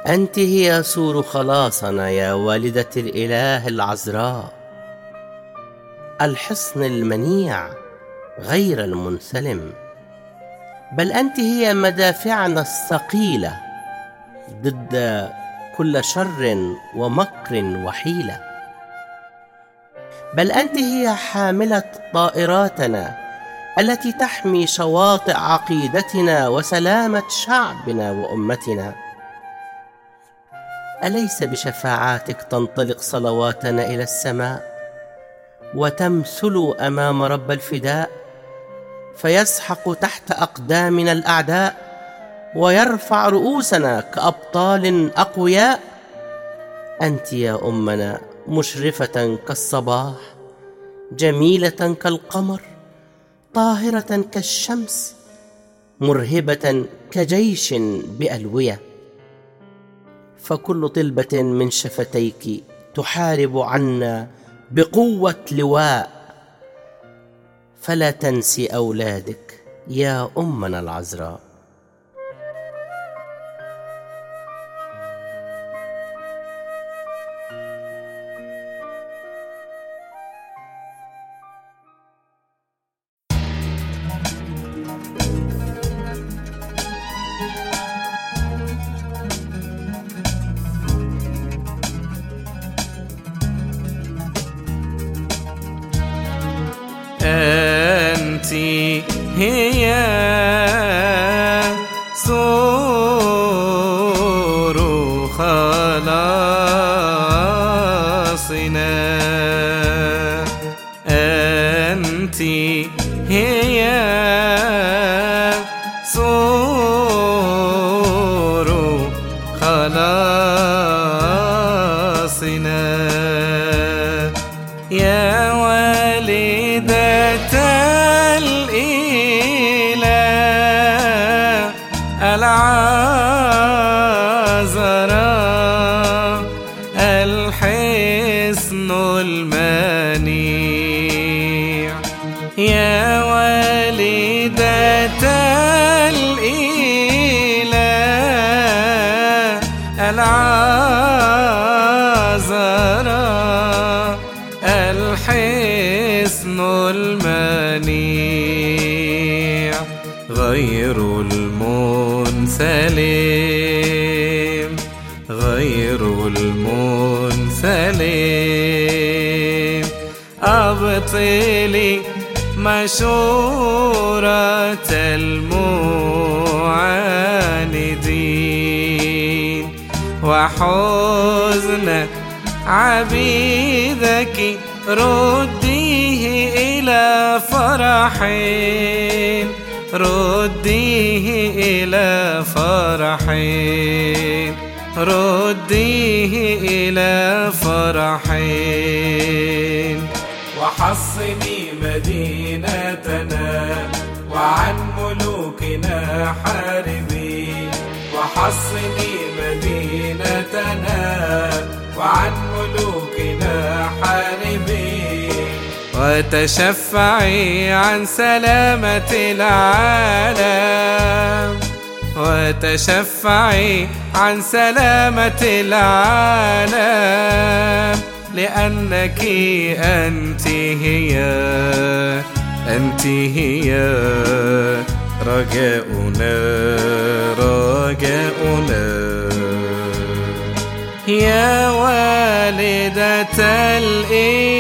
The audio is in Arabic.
أنت هي سور خلاصنا يا والدة الإله العذراء، الحصن المنيع غير المنسلم، بل أنت هي مدافعنا الثقيلة ضد كل شر ومكر وحيلة، بل أنت هي حاملة طائراتنا التي تحمي شواطئ عقيدتنا وسلامة شعبنا وأمتنا. أليس بشفاعاتك تنطلق صلواتنا إلى السماء وتمثل أمام رب الفداء، فيسحق تحت أقدامنا الأعداء ويرفع رؤوسنا كأبطال أقوياء؟ أنت يا أمنا مشرفة كالصباح، جميلة كالقمر، طاهرة كالشمس، مرهبة كجيش بألوية، فكل طلبة من شفتيك تحارب عنا بقوة لواء، فلا تنسي أولادك يا أمنا العذراء. أنت هي سور خلاصنا، أنت هي سور خلاصنا، يا والدة الإله العذراء، الحصن المنيع، يا والدة الإله العذراء، الحصن المنيع غير المنسلم، غير المنسلم، أبطلي مشورة المعاندين وحزن عبيدك، رديه إلى فرحين، رديه إلى فرحين، رديه إلى فرحين. وحصني مدينتنا وعن ملوكنا حاربي، وحصني مدينتنا وعن ملوكنا حاربي، وتشفعي عن سلامة العالم، وتشفعي عن سلامة العالم، لأنك أنت هي، أنت هي رجاؤنا، رجاؤنا، يا والدة الإله